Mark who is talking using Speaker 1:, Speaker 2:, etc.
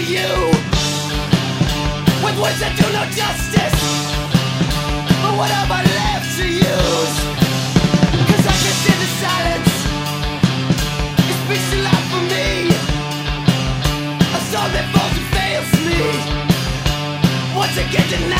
Speaker 1: you with words that do no justice. But what have I left to use? 'Cause I can see the silence. It speaks a lot for me. A song that falls and fails me. Once again denied.